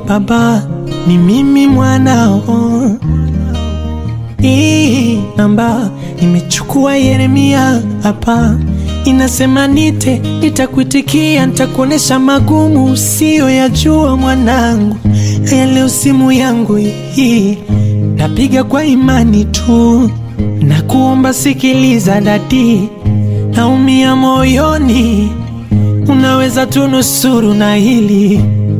baba, ni mimi mwanao. Hii namba nimechukua Yeremia hapa, inasema nitakuitikia, nitakuonesha magumu usio yajua mwanangu. Haya leo simu yangu hii napiga kwa imani tu, na kuomba sikiliza dadi, naumia moyoni, unaweza tunusuru na hili.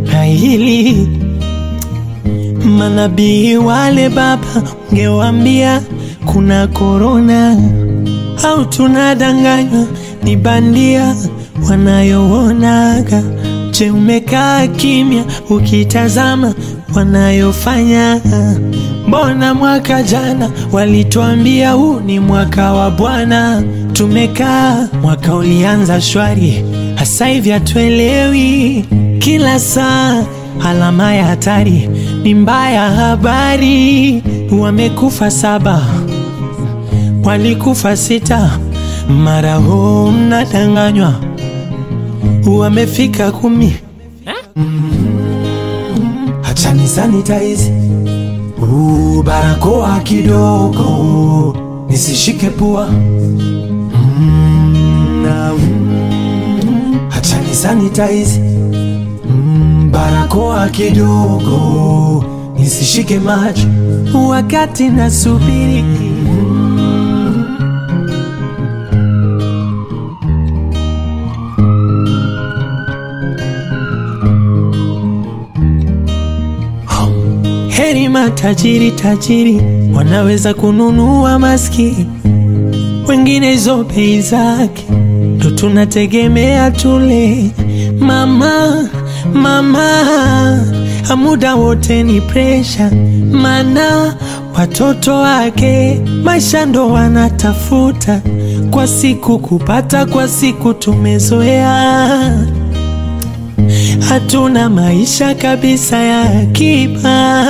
Manabii wale baba, ungewaambia kuna korona au tunadanganywa ni bandia wanayoonaga. Je, umekaa kimya ukitazama wanayofanya? Mbona mwaka jana walituambia huu ni mwaka wa Bwana? Tumekaa mwaka ulianza shwari, hasa hivi hatuelewi. Kila saa alama ya hatari, ni mbaya habari. Wamekufa 7, walikufa 6, mara huu mnadanganywa wamefika 10. Acha ni sanitize, barakoa kidogo nisishike pua. Acha ni sanitize, barakoa kidogo nisishike macho wakati nasubiri. Heri matajiri wanaweza kununua maski, wengine hizo bei zake ndo tunategemea tule. Mama muda wote ni pressure, mana watoto wake maisha ndo wanatafuta, kwa siku kupata, kwa siku tumezoea. Hatuna maisha kabisa ya akiba.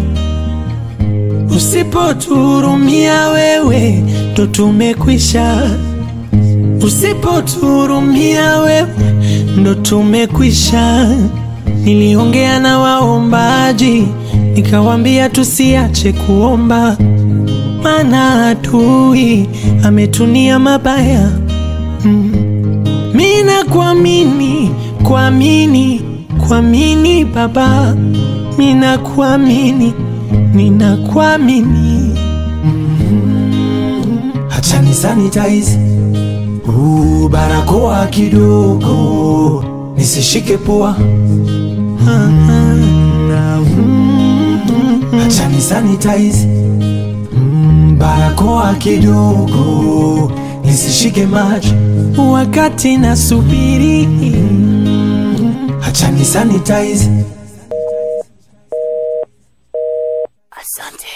Usipotuhurumia wewe ndo tumekwisha. Usipotuhurumia wewe ndo tumekwisha. Niliongea na waombaji, nikawambia tusiache kuomba, maana adui ametunia mabaya. Mina kuamini baba, mina kuamini, ninakuamini. Acha ni sanitize, barakoa kidogo nisishike pua. Acha ni sanitize, barakoa kidogo nisishike macho wakati nasubiri. Acha ni sanitize. Asante.